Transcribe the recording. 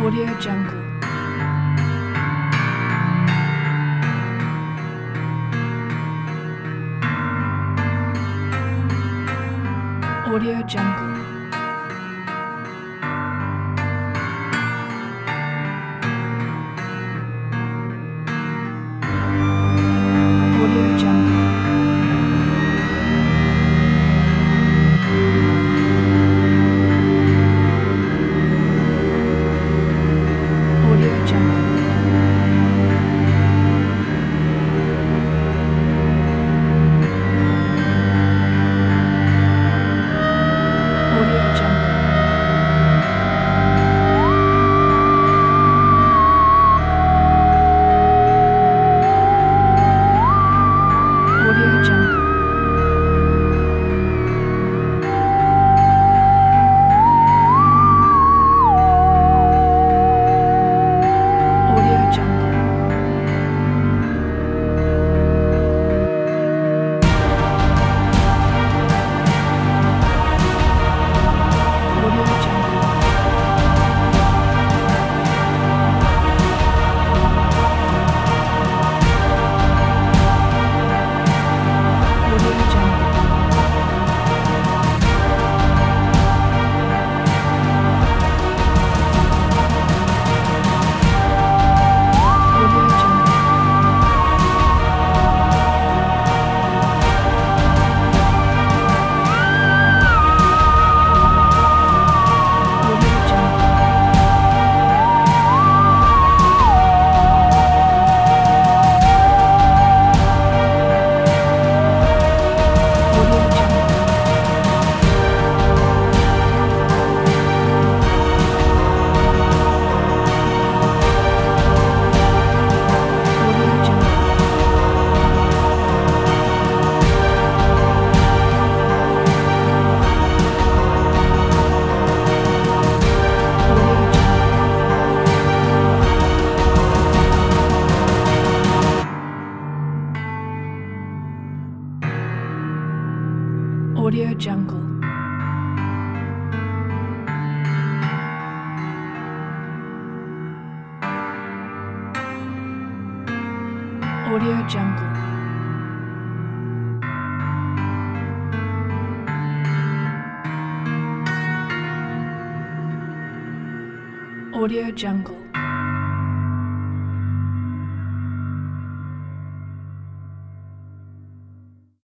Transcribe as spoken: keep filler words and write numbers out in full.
Audio Jungle. Audio Jungle. Audio Jungle. Audio Jungle. Audio Jungle. Audio Jungle. Audio Jungle. Audio Jungle. Audio Jungle. Audio Jungle. Audio Jungle. Audio Jungle. Audio Jungle. Audio Jungle. Audio Jungle. Audio Jungle. Audio Jungle.